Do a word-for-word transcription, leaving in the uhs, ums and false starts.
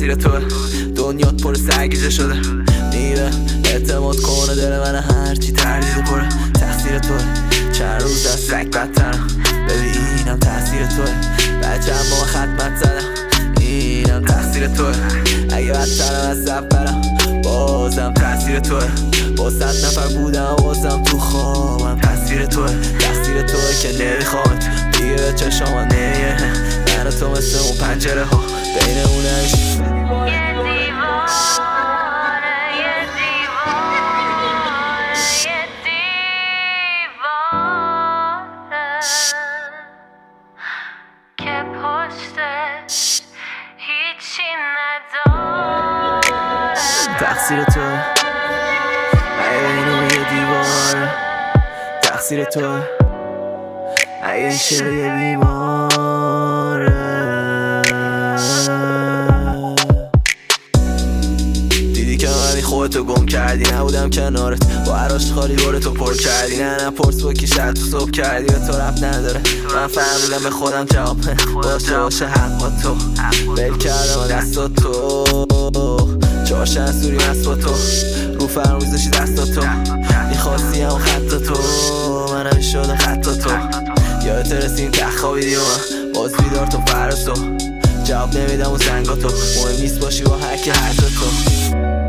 تقصیر توه. دنیات پر سرگیجه شده، میره اعتماد کنه دل من هرچی تردید پره. تقصیر توه، چند روز از سگ بدترم، ببین اینم تقصیر توه. بچه هم با خدمت زدم، اینم تقصیر توه. اگه بدترم از اولم، بازم تقصیر توه. با صد نفر بودم بازم تو خوابم، تقصیر توه. تقصیر توه که نمیخوامت دیگه به چشام نمیه. من و تو مثل اون پنجره ها بین اون همیشه تقصیر تو، اگه اینو یه دیواره. تقصیر تو، اگه این شعر یه بیماره. دیدی که من خودتو گم کردی، نبودم کنارت با عراش خالی دورتو پر کردی. نه نه پرس با کی شد تو صبح کردی، به تو رب نداره. من فهمیدم به خودم جواب باشه باشه حق با تو. بل کردم و دستا تو چهارشن سوری مست با تو، رو فرموزشی دستا تو. میخواستی هم خط تو، منم شده خط تو. یادت رسیم که خوابیدی و من باز بیدار تو فرز تو. جواب نمیدم و زنگا تو، مهم نیست باشی با هرکی هر تو.